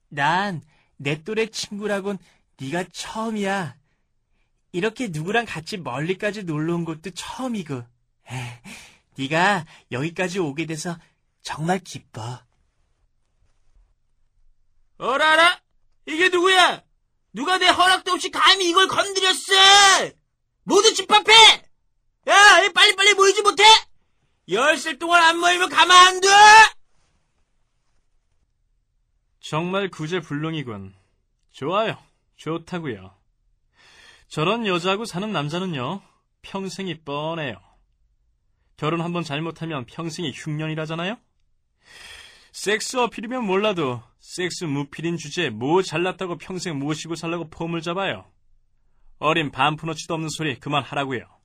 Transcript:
난 내 또래 친구라곤 네가 처음이야. 이렇게 누구랑 같이 멀리까지 놀러 온 것도 처음이고. 네가 여기까지 오게 돼서 정말 기뻐. 어라라? 이게 누구야? 누가 내 허락도 없이 감히 이걸 건드렸어? 모두 집합해! 야, 빨리빨리 모이지 못해? 열흘 동안 안 모이면 가만 안 둬! 정말 구제불능이군. 좋아요. 좋다고요. 저런 여자하고 사는 남자는요, 평생이 뻔해요. 결혼 한번 잘못하면 평생이 흉년이라잖아요? 섹스 어필이면 몰라도 섹스 무필인 주제에 뭐 잘났다고 평생 모시고 살라고 폼을 잡아요. 어린 반푼어치도 없는 소리 그만하라고요.